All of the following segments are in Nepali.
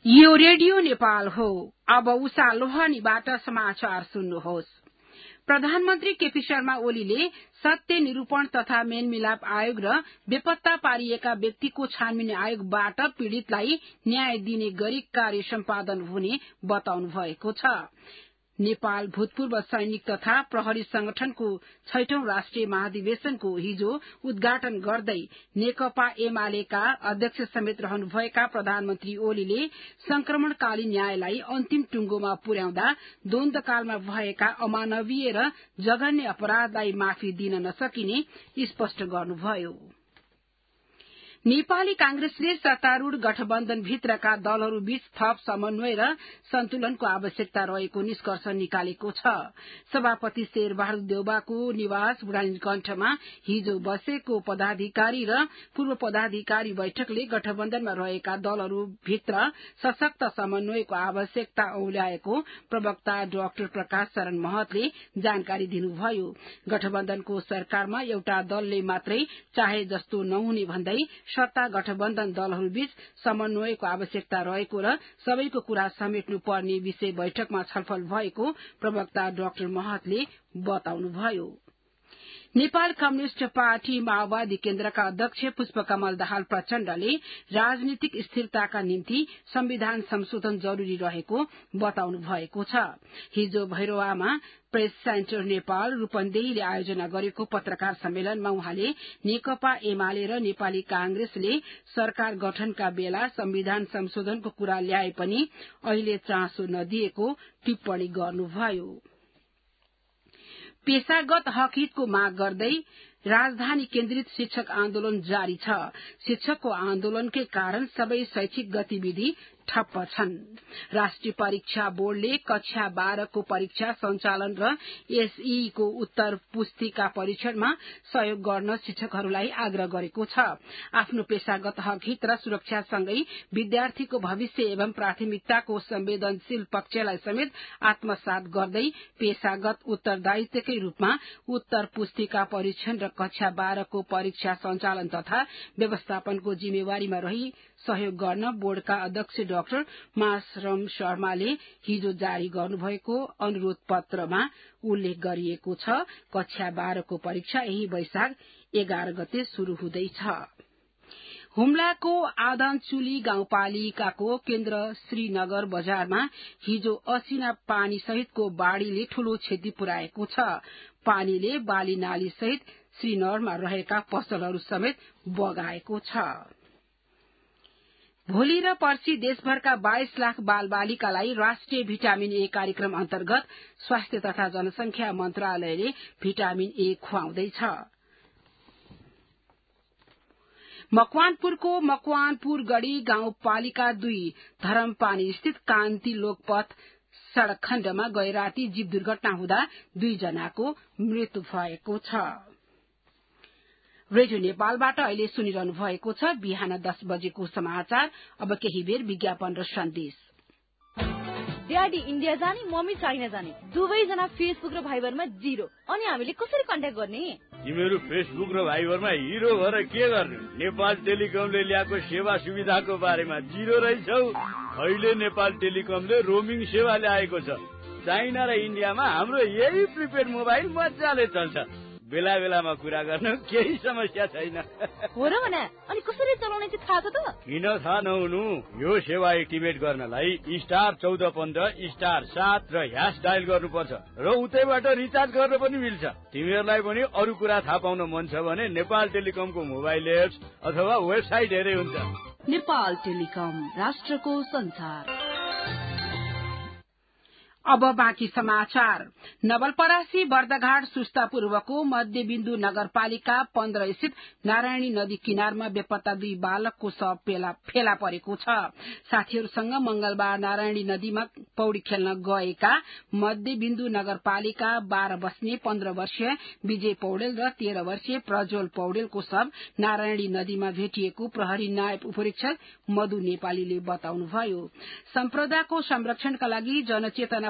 यो रेडियो नेपाल हो। अब उषा लोहानीबाट समाचार सुन्नुहोस्। प्रधानमन्त्री केपी शर्मा ओलीले सत्य निरूपण तथा मेलमिलाप आयोग र बेपत्ता पारिएका व्यक्तिको छानबिन आयोगबाट पीड़ितलाई न्याय दिने गरी कार्य सम्पादन हुने बताउनु भएको छ। नेपाल भूतपूर्व सैनिक तथा प्रहरी संगठनको 6औं राष्ट्रिय महाधिवेशनको हिजो उद्घाटन गर्दै नेकपा एमालेका अध्यक्ष समेत रहनुभएका प्रधानमन्त्री ओलीले संक्रमणकालीन न्यायलाई अन्तिम टुंगोमा पुर्याउँदा द्वन्द्वकालमा भएका अमानवीय र जघन्य अपराधलाई माफी दिन नसकिने स्पष्ट गर्नुभयो। नेपाली कांग्रेसले सत्तारूढ़ गठबन्धन भित्रका दलहरूबीच थप समन्वय र सन्तुलनको आवश्यकता रहेको निष्कर्ष निकालेको छ। सभापति शेरबहादुर देउवाको निवास बुढानीकण्ठमा हिजो बसेको पदाधिकारी र पूर्व पदाधिकारी बैठकले गठबन्धनमा रहेका दलहरूभित्र सशक्त समन्वयको आवश्यकता औल्याएको प्रवक्ता डाक्टर प्रकाश शरण महतले जानकारी दिनुभयो। गठबन्धनको सरकारमा एउटा दलले मात्रै चाहे जस्तो नहुने भन्दै सत्ता गठबन्धन दलहरूबीच समन्वयको आवश्यकता रहेको र सबैको कुरा समेट्नु पर्ने विषय बैठकमा छलफल भएको प्रवक्ता डाक्टर महतले बताउनुभयो। नेपाल कम्युनिष्ट पार्टी माओवादी केन्द्रका अध्यक्ष पुष्पकमल दाहाल प्रचण्डले राजनीतिक स्थिरताका निम्ति संविधान संशोधन जरूरी रहेको बताउनु भएको छ। हिजो भैरवामा प्रेस सेन्टर नेपाल रूपन्देहीले आयोजना गरेको पत्रकार सम्मेलनमा उहाँले नेकपा एमाले र नेपाली कांग्रेसले सरकार गठनका बेला संविधान संशोधनको कुरा ल्याए पनि अहिले चासो नदिएको टिप्पणी गर्नुभयो। पेशागत हक हितको माग गर्दै राजधानी केन्द्रित शिक्षक आन्दोलन जारी छ। शिक्षकको आन्दोलनकै कारण सबै शैक्षिक गतिविधि ठप्प छन्। राष्ट्रिय परीक्षा बोर्डले कक्षा 12 को परीक्षा संचालन र एसई को उत्तर पुस्तिका परीक्षणमा सहयोग गर्न शिक्षकहरूलाई आग्रह गरेको छ। आफ्नो पेशागत हक हित र सुरक्षासँगै विद्यार्थीको भविष्य एवं प्राथमिकताको संवेदनशील पक्षलाई समेत आत्मसात गर्दै पेशागत उत्तरदायित्वकै रूपमा उत्तर पुस्तिका परीक्षण र कक्षा 12 को परीक्षा संचालन तथा व्यवस्थापनको जिम्मेवारीमा रही सहयोग गर्न बोर्डका अध्यक्ष डाक्टर मासरम शर्माले हिजो जारी गर्नुभएको अनुरोध पत्रमा उल्लेख गरिएको छ। कक्षा 12 को परीक्षा यही वैशाख 11 गते शुरू हुँदैछ। हुम्लाको आदनचुली गाउँपालिकाको केन्द्र श्रीनगर बजारमा हिजो असिना पानी सहितको बाढ़ीले ठूलो क्षति पुर्याएको छ। पानीले बाली नाली सहित श्रीनगरमा रहेका पसलहरू समेत बगाएको छ। भोलि र पर्सि देशभरका 22 लाख बालबालिकालाई राष्ट्रिय भिटामिन ए कार्यक्रम अन्तर्गत स्वास्थ्य तथा जनसंख्या मन्त्रालयले भिटामिन ए खुवाउँदैछ। मकवानपुरको मकवानपुरगढ़ी गाउँपालिका 2 धरमपानी स्थित कान्ति लोकपथ सड़क खण्डमा गैराती जीव दुर्घटना हुँदा 2 जनाको मृत्यु भएको छ। रेडियो नेपालबाट अहिले सुनिरहनु भएको छ बिहान 10 बजेको समाचार। अब केही बेर विज्ञापन र सन्देश। ड्याडी इन्डिया जाने मम्मी चाइना जाने दुवैजना फेसबुक र भाइबरमा 0। अनि हामीले कसरी कन्ट्याक्ट गर्ने? तिमीहरू फेसबुक र भाइबरमा हिरो भएर के गर्ने? नेपाल टेलिकमले ल्याएको सेवा सुविधाको बारेमा 0 रहेछौ। अहिले नेपाल टेलिकमले रोमिङ सेवा ल्याएको छ। चाइना र इन्डियामा हाम्रो यही प्रिपेड मोबाइल मजाले चल्छ। बेला बेलामा कुरा गर्न केही समस्या छैन। हो र भने अनि कसरी चलाउने चाहिँ थाहा छ त? किन थाहा नहुनु? यो सेवा एक्टिभेट गर्नलाई *1415*7 र # डायल गर्नुपर्छ र उतैबाट रिचार्ज गर्न पनि मिल्छ। तिमीहरूलाई पनि अरू कुरा थाहा पाउन मन छ भने नेपाल टेलिकमको मोबाइल एप्स अथवा वेबसाइट हेरे हुन्छ। नेपाल टेलिकम, राष्ट्रको संचार। अब बाँकी समाचार। नवलपरासी बर्दघाट सुस्ता पूर्वको मध्यबिन्दु नगरपालिका 15 स्थित नारायणी नदी किनारमा बेपत्ता 2 बालकको शव फेला परेको छ। साथीहरूसँग मंगलबार नारायणी नदीमा पौडी खेल्न गएका मध्यबिन्दु नगरपालिका 12 बस्ने 15 वर्षीय विजय पौडेल र 13 वर्षीय प्रज्वल पौडेलको शव नारायणी नदीमा भेटिएको प्रहरी नायब उपरीक्षक मधु नेपालीले बताउनुभयो। सम्प्रदायको संरक्षणका लागि जनचेतना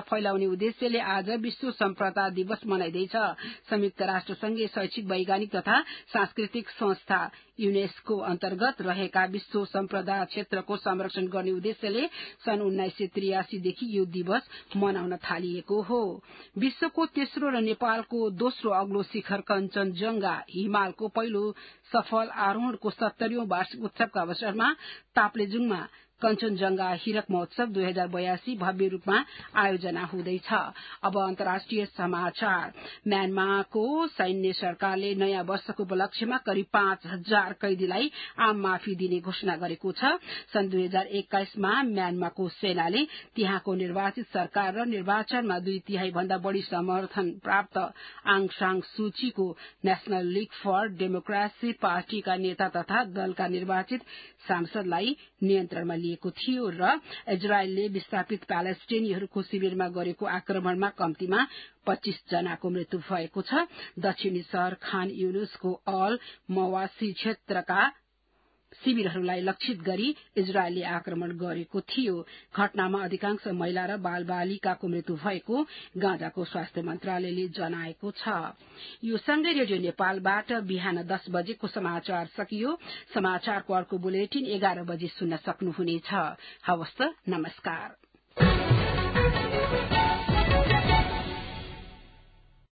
फैलाउने उद्देश्यले आज विश्व सम्पदा दिवस मनाइँदैछ। संयुक्त राष्ट्र संघीय शैक्षिक वैज्ञानिक तथा सांस्कृतिक संस्था यूनेस्को अन्तर्गत रहेका विश्व सम्पदा क्षेत्रको संरक्षण गर्ने उद्देश्यले सन् 1983 देखि यो दिवस मनाउन थालिएको हो। विश्वको तेस्रो र नेपालको दोस्रो अग्लो शिखर कञ्चनजंघा हिमालको पहिलो सफल आरोहणको 70औं वार्षिक उत्सवका अवसरमा ताप्लेजुङमा कञ्चनजंघा हीरक महोत्सव 2082 भव्य रूपमा आयोजना हुँदैछ। अब अन्तर्राष्ट्रिय समाचार। म्यानमारको सैन्य सरकारले नयाँ वर्षको उपलक्ष्यमा करिब 5000 कैदीलाई आम माफी दिने घोषणा गरेको छ। सन् 2021 मा म्यानमारको सेनाले त्यहाँको निर्वाचित सरकार र निर्वाचनमा 2/3 भन्दा बढ़ी समर्थन प्राप्त आङ सान सुचीको नेशनल लीग फर डेमोक्रेसी पार्टीका नेता तथा दलका निर्वाचित सांसदलाई नियन्त्रणमा लिएको थियो र इजरायलले विस्थापित प्यालेस्टाइनीहरूको शिविरमा गरेको आक्रमणमा कम्तीमा 25 जनाको मृत्यु भएको छ। दक्षिणी शहर खान युनुसको अल मवासी क्षेत्रका शिविरहरूलाई लक्षित गरी इजरायलले आक्रमण गरेको थियो। घटनामा अधिकांश महिला र बालबालिकाको मृत्यु भएको गाँजाको स्वास्थ्य मन्त्रालयले जनाएको छ। यो सँगै रेडियो नेपालबाट बिहान 10 बजेको समाचार सकियो। समाचारको अर्को बुलेटिन 11 बजे सुन्न सक्नुहुनेछ। हवस् त, नमस्कार।